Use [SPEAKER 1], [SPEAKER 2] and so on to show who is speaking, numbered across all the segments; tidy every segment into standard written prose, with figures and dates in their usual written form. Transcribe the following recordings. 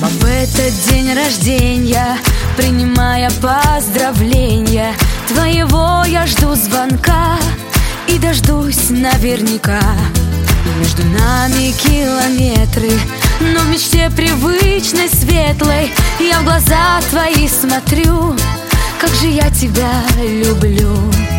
[SPEAKER 1] в этот день рождения, принимая поздравления твоего, я жду звонка и дождусь наверняка. Между нами километры, но в мечте привычной, светлой я в глаза твои смотрю. Как же я тебя люблю.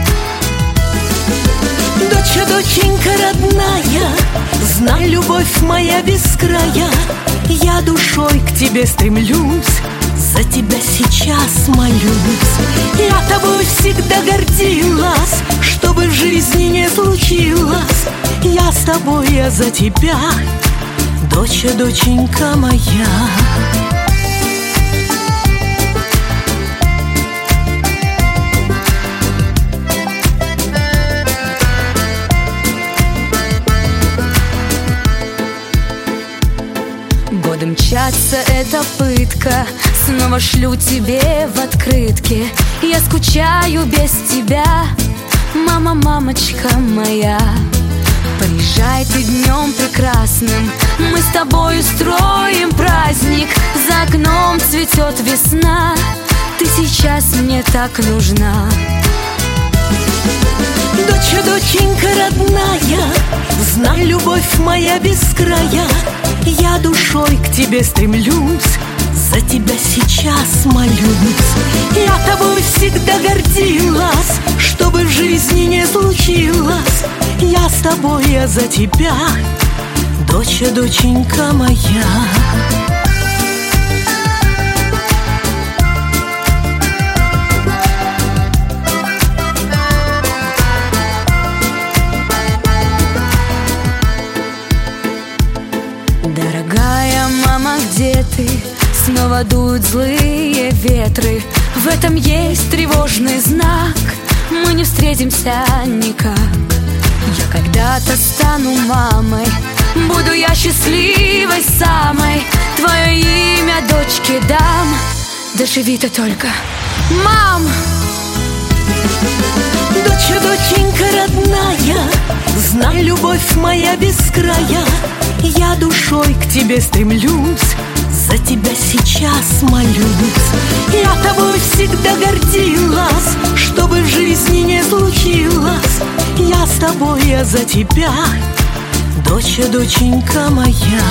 [SPEAKER 2] Доча, доченька родная, знай, любовь моя без края. Я душой к тебе стремлюсь, за тебя сейчас молюсь. Я тобой всегда гордилась, что бы в жизни не случилось. Я с тобой, я за тебя, доча, доченька моя.
[SPEAKER 1] Годы мчатся, это пытка, снова шлю тебе в открытке. Я скучаю без тебя, мама, мамочка моя. Приезжай ты днем прекрасным, мы с тобой устроим праздник. За окном цветет весна, ты сейчас мне так нужна.
[SPEAKER 2] Доча, доченька родная, знай, любовь моя без края. Я душой к тебе стремлюсь, за тебя сейчас молюсь. Я тобой всегда гордилась, что бы в жизни не случилось. Я с тобой, я за тебя, доча, доченька моя.
[SPEAKER 1] Дорогая мама, где ты? Снова дуют злые ветры. В этом есть тревожный знак, мы не встретимся никак. Я когда-то стану мамой, буду я счастливой самой. Твое имя дочке дам, доживи ты только, мам!
[SPEAKER 2] Доча, доченька родная, знай, любовь моя без края. Я душой к тебе стремлюсь, за тебя сейчас молюсь. Я тобой всегда гордилась, что бы в жизни не случилось. Я с тобой, я за тебя, доча, доченька моя.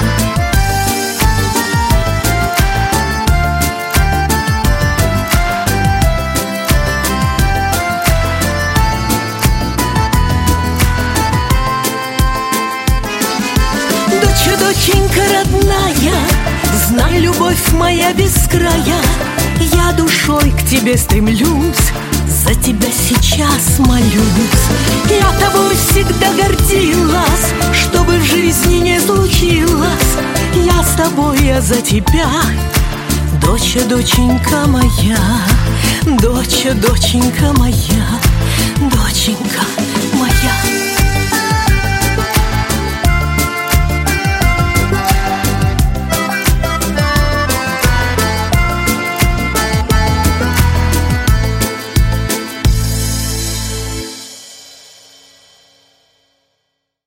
[SPEAKER 2] Доча, доченька родная, знай, любовь моя без края. Я душой к тебе стремлюсь, за тебя сейчас молюсь. Я тобой всегда гордилась, что бы в жизни не случилось. Я с тобой, я за тебя, доча, доченька моя. Доча, доченька моя, доченька моя.